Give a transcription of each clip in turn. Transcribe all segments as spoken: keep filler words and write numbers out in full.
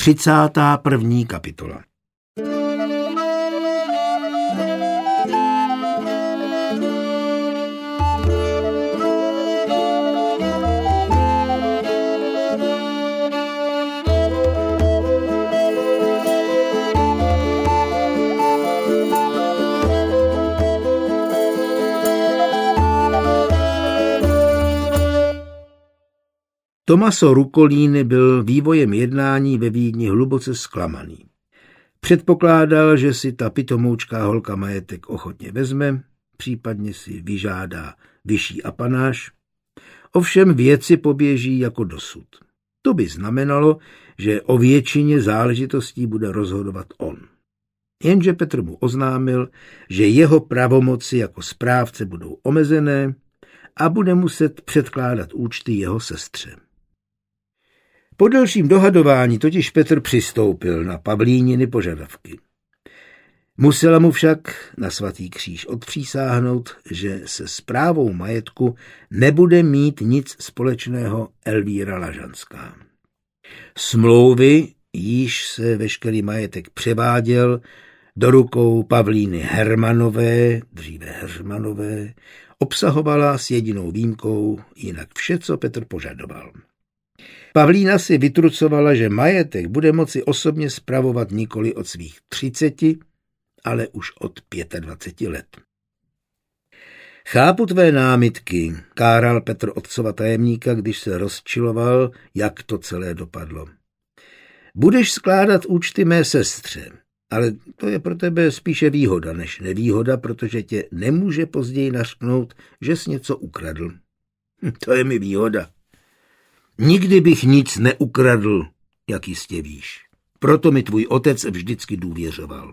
třicátá první kapitola. Tommaso Rucolini byl vývojem jednání ve Vídni hluboce zklamaný. Předpokládal, že si ta pitomoučká holka majetek ochotně vezme, případně si vyžádá vyšší apanáž. Ovšem věci poběží jako dosud. To by znamenalo, že o většině záležitostí bude rozhodovat on. Jenže Petr mu oznámil, že jeho pravomoci jako správce budou omezené a bude muset předkládat účty jeho sestře. Po delším dohadování totiž Petr přistoupil na Pavlíniny požadavky. Musela mu však na svatý kříž odpřísáhnout, že se správou majetku nebude mít nic společného Elvíra Lažanská. Smlouvy, jíž se veškerý majetek převáděl do rukou Pavlíny Hermanové, dříve Heřmanové, obsahovala s jedinou výjimkou jinak vše, co Petr požadoval. Pavlína si vytrucovala, že majetek bude moci osobně spravovat nikoli od svých třiceti, ale už od pětadvaceti let. Chápu tvé námitky, káral Petr otcova tajemníka, když se rozčiloval, jak to celé dopadlo. Budeš skládat účty mé sestře, ale to je pro tebe spíše výhoda než nevýhoda, protože tě nemůže později nařknout, že jsi něco ukradl. To je mi výhoda. Nikdy bych nic neukradl, jak jistě víš. Proto mi tvůj otec vždycky důvěřoval.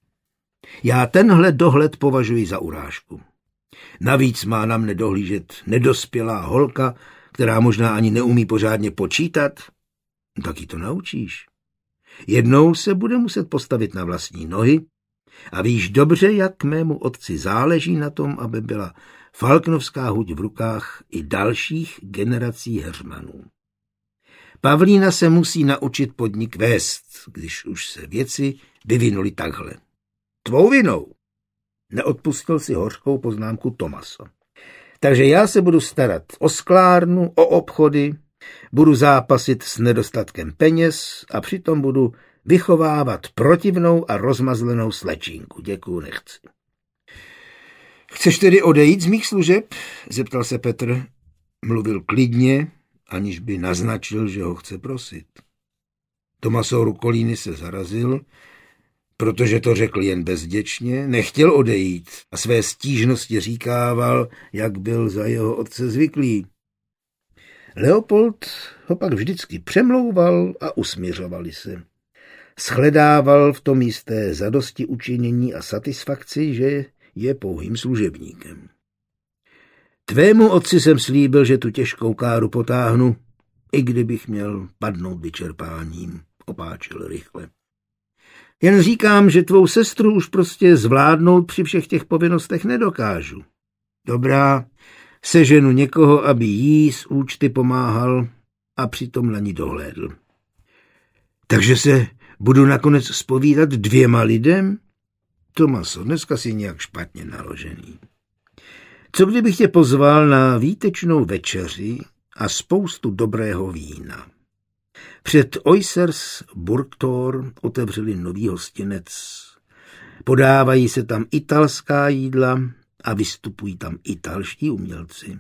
Já tenhle dohled považuji za urážku. Navíc má na mne dohlížet nedospělá holka, která možná ani neumí pořádně počítat. Tak ji to naučíš. Jednou se bude muset postavit na vlastní nohy a víš dobře, jak mému otci záleží na tom, aby byla falknovská huť v rukách i dalších generací Heřmanů. Pavlína se musí naučit podnik vést, když už se věci vyvinuly takhle. Tvou vinou. Neodpustil si hořkou poznámku Tommaso. Takže já se budu starat o sklárnu, o obchody, budu zápasit s nedostatkem peněz a přitom budu vychovávat protivnou a rozmazlenou slečínku. Děkuju, nechci. Chceš tedy odejít z mých služeb? Zeptal se Petr. Mluvil klidně, aniž by naznačil, že ho chce prosit. Tommaso Rucolini se zarazil, protože to řekl jen bezděčně, nechtěl odejít a své stížnosti říkával, jak byl za jeho otce zvyklý. Leopold ho pak vždycky přemlouval a usměřovali se. Shledával v tom jisté zadosti učinění a satisfakci, že je pouhým služebníkem. Tvému otci jsem slíbil, že tu těžkou káru potáhnu, i kdybych měl padnout vyčerpáním, opáčil rychle. Jen říkám, že tvou sestru už prostě zvládnout při všech těch povinnostech nedokážu. Dobrá, seženu někoho, aby jí z účty pomáhal a přitom na ní dohlédl. Takže se budu nakonec zpovídat dvěma lidem? Tommaso, dneska jsi nějak špatně naložený. Co kdybych tě pozval na výtečnou večeři a spoustu dobrého vína? Před Oysers Burgtor otevřeli nový hostinec. Podávají se tam italská jídla a vystupují tam italští umělci.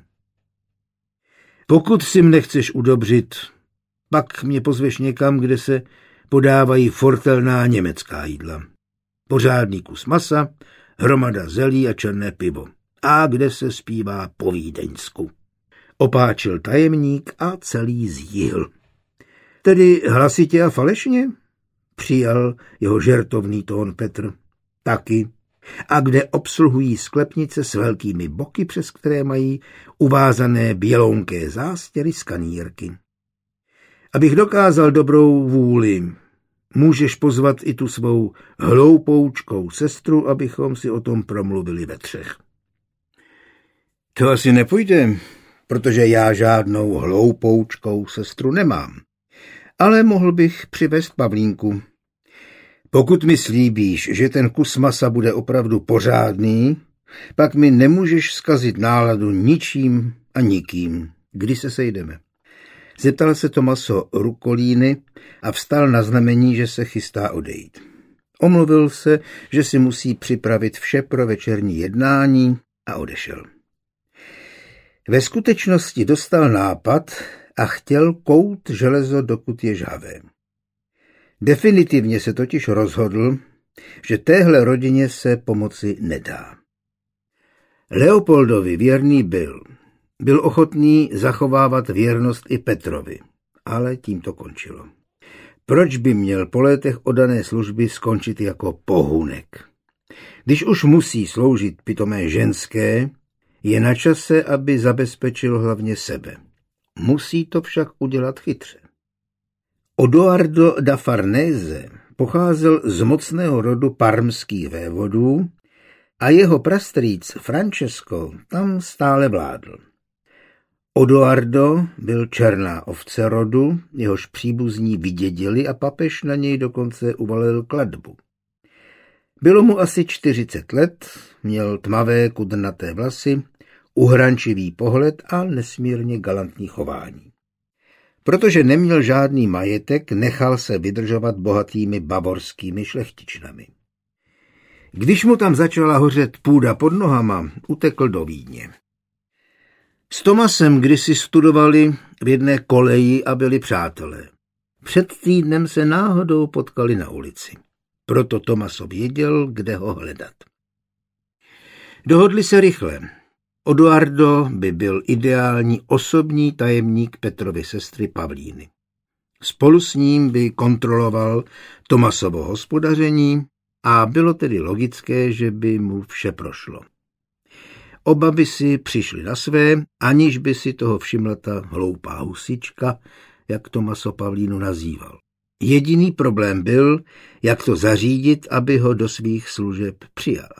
Pokud si mne chceš udobřit, pak mě pozveš někam, kde se podávají fortelná německá jídla. Pořádný kus masa, hromada zelí a černé pivo. A kde se zpívá po vídeňsku. Opáčil tajemník a celý zjihl. Tedy hlasitě a falešně? Přijal jeho žertovný tón Petr. Taky. A kde obsluhují sklepnice s velkými boky, přes které mají uvázané bělounké zástěry z kanírky. Abych dokázal dobrou vůli, můžeš pozvat i tu svou hloupoučkou sestru, abychom si o tom promluvili ve třech. To asi nepůjde, protože já žádnou hloupoučkou sestru nemám. ale mohl bych přivést Pavlínku. Pokud mi slíbíš, že ten kus masa bude opravdu pořádný, pak mi nemůžeš zkazit náladu ničím a nikým. Kdy se sejdeme? Zeptal se Tomaso Rucolini a vstal na znamení, že se chystá odejít. Omluvil se, že si musí připravit vše pro večerní jednání a odešel. Ve skutečnosti dostal nápad a chtěl kout železo, dokud je žhavé. Definitivně se totiž rozhodl, že téhle rodině se pomoci nedá. Leopoldovi věrný byl. Byl ochotný zachovávat věrnost i Petrovi, ale tím to končilo. Proč by měl po letech oddané služby skončit jako pohunek? Když už musí sloužit pitomé ženské, je na čase, aby zabezpečil hlavně sebe. Musí to však udělat chytře. Odoardo da Farnese pocházel z mocného rodu parmských vévodů a jeho prastrýc Francesco tam stále vládl. Odoardo byl černá ovce rodu, jehož příbuzní vydědili a papež na něj dokonce uvalil klatbu. Bylo mu asi čtyřicet let, měl tmavé kudrnaté vlasy, uhrančivý pohled a nesmírně galantní chování. Protože neměl žádný majetek, nechal se vydržovat bohatými bavorskými šlechtičnami. Když mu tam začala hořet půda pod nohama, utekl do Vídně. S Tomasem kdysi studovali v jedné koleji a byli přátelé. Před týdnem se náhodou potkali na ulici. Proto Tomaso věděl, kde ho hledat. Dohodli se rychle. Odoardo by byl ideální osobní tajemník Petrovy sestry Pavlíny. Spolu s ním by kontroloval Tomasovo hospodaření a bylo tedy logické, že by mu vše prošlo. Oba by si přišli na své, aniž by si toho všimla ta hloupá husička, jak Tomaso Pavlínu nazýval. Jediný problém byl, jak to zařídit, aby ho do svých služeb přijala.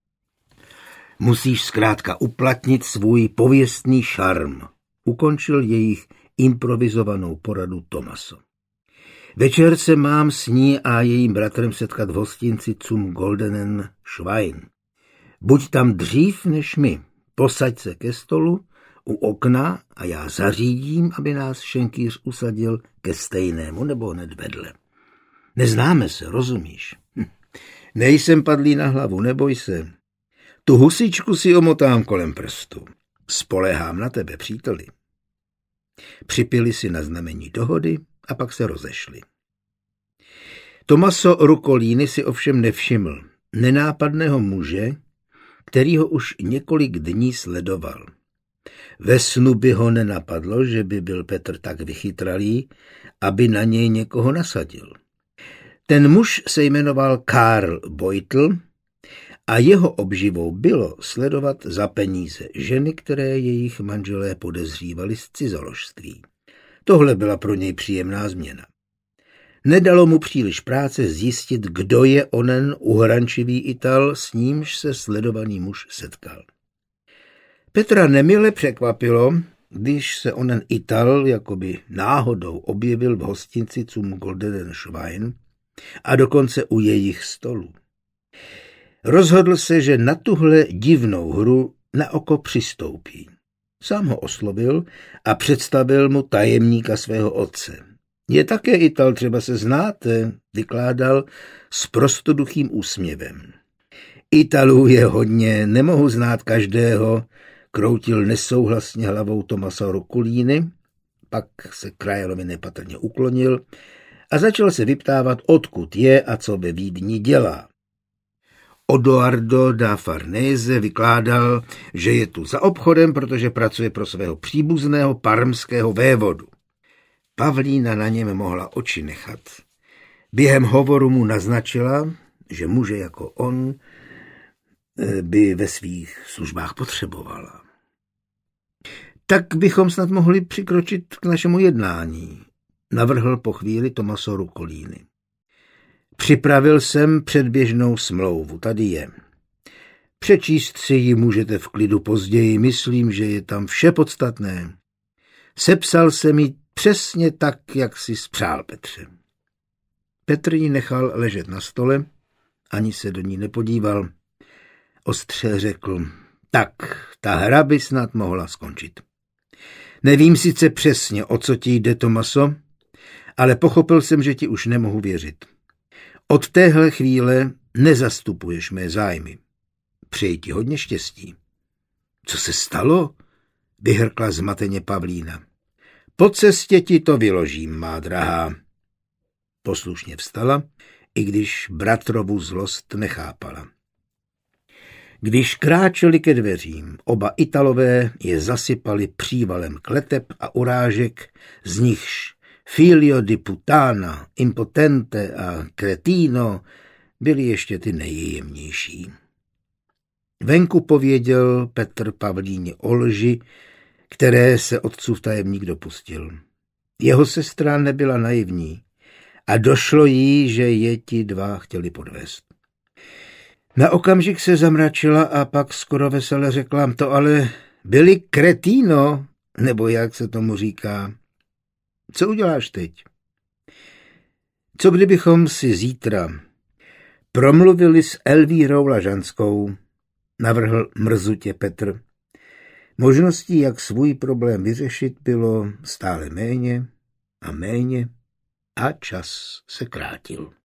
Musíš zkrátka uplatnit svůj pověstný šarm, ukončil jejich improvizovanou poradu Tomaso. Večer se mám s ní a jejím bratrem setkat v hostinci Zum Goldenen Schwein. Buď tam dřív než my, posaď se ke stolu u okna a já zařídím, aby nás šenkýř usadil ke stejnému nebo hned vedle. Neznáme se, rozumíš? Hm. Nejsem padlý na hlavu, neboj se. Tu husičku si omotám kolem prstu. Spoléhám na tebe, příteli. Připili si na znamení dohody a pak se rozešli. Tomaso Rucolini si ovšem nevšiml nenápadného muže, který ho už několik dní sledoval. Ve snu by ho nenapadlo, že by byl Petr tak vychytralý, aby na něj někoho nasadil. Ten muž se jmenoval Karl Beutel a jeho obživou bylo sledovat za peníze ženy, které jejich manželé podezřívali z cizoložství. Tohle byla pro něj příjemná změna. Nedalo mu příliš práce zjistit, kdo je onen uhrančivý Ital, s nímž se sledovaný muž setkal. Petra nemile překvapilo, když se onen Ital jakoby náhodou objevil v hostinci Zum Goldenen Schwein a dokonce u jejich stolu. Rozhodl se, že na tuhle divnou hru na oko přistoupí. Sám ho oslovil a představil mu tajemníka svého otce. Je také Ital, třeba se znáte, vykládal s prostoduchým úsměvem. Italů je hodně, nemohu znát každého, kroutil nesouhlasně hlavou Tomasa Rucolini, pak se Krajelovi nepatrně uklonil a začal se vyptávat, odkud je a co ve Vídni dělá. Odoardo da Farnese vykládal, že je tu za obchodem, protože pracuje pro svého příbuzného parmského vévodu. Pavlína na něm mohla oči nechat. Během hovoru mu naznačila, že muže jako on by ve svých službách potřebovala. Tak bychom snad mohli přikročit k našemu jednání, navrhl po chvíli Tomaso Rucolini. Připravil jsem předběžnou smlouvu, tady je. Přečíst si ji můžete v klidu později, myslím, že je tam vše podstatné. Sepsal jsem ji Přesně tak, jak si spřál, Petře. Petr ji nechal ležet na stole, ani se do ní nepodíval. Ostře řekl, tak, ta hra by snad mohla skončit. Nevím sice přesně, o co ti jde, Tomaso, ale pochopil jsem, že ti už nemohu věřit. Od téhle chvíle nezastupuješ mé zájmy. Přeji ti hodně štěstí. Co se stalo? Vyhrkla zmateně Pavlína. Po cestě ti to vyložím, má drahá. Poslušně vstala, i když bratrovu zlost nechápala. Když kráčeli ke dveřím, oba Italové je zasypali přívalem kleteb a urážek, z nichž Figlio di puttana, impotente a cretino byly ještě ty nejjemnější. Venku pověděl Petr Pavlíně o lži, které se otcův tajemník dopustil. Jeho sestra nebyla naivní a došlo jí, že je ti dva chtěli podvést. Na okamžik se zamračila a pak skoro vesele řekla, to ale byli cretino, nebo jak se tomu říká. Co uděláš teď? Co kdybychom si zítra promluvili s Elvírou Lažanskou, navrhl mrzutě Petr. Možností, jak svůj problém vyřešit, bylo stále méně a méně a čas se krátil.